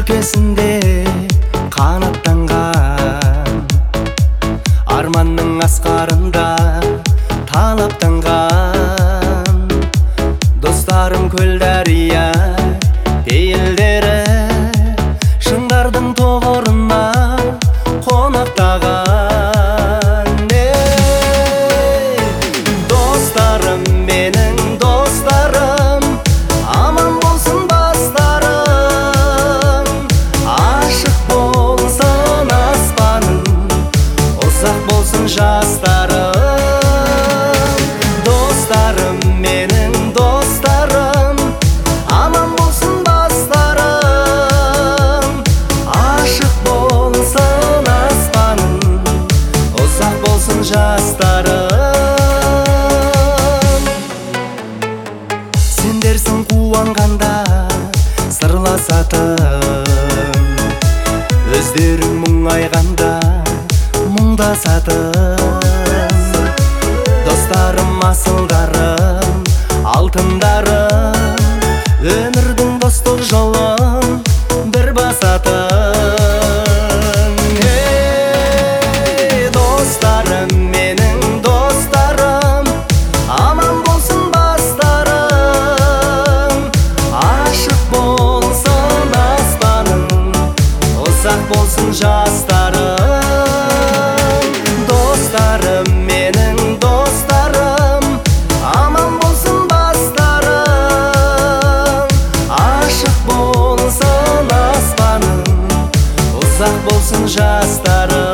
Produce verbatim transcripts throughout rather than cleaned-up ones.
өлкесінде қанаттанған, арманның асқарында талаптанған. Достарым көл дария пейілдері, шыңдардың тоғырына қонақтаған. Ей, достарым, менің достарым, аман болсын бастарым. Ашық болсын аспаным, ұзақ болсын жастарым. Достарым, менің достарым, аман болсын бастарым. Ашық болсын аспаным, ұзақ болсын жастарым. Сендерсің қуанғанда сырласатын, өздерің мұңайғанда мұңдасатын. Достарым, асылдарым, алтындарым, өмірдің достық жолын бір басатын. Ей, достарым, менің достарым, аман болсын бастарым. Ашық болсын аспаным, ұзақ болсын жастарым. Достарым, менің достарым, аман болсын бастарым. Ашық болсын аспаным, ұзақ болсын жастарым.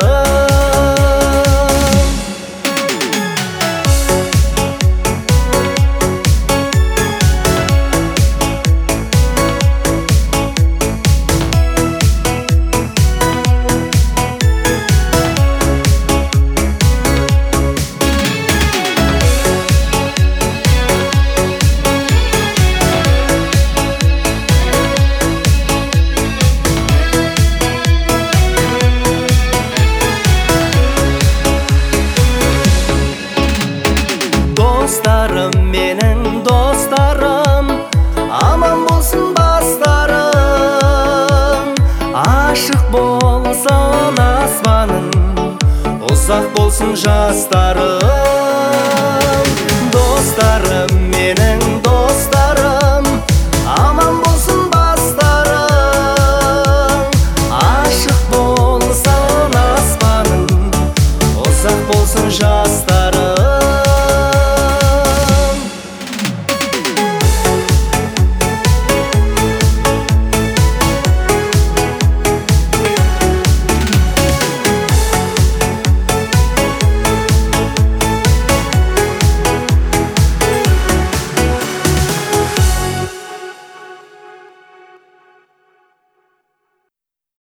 Достарым, менің достарым, аман болсын бастарым. Ашық болсын аспаным, ұзақ болсын жастарым. Достарым, менің достарым, аман болсын бастарым. Ашық болсын аспаным, ұзақ болсын жастарым.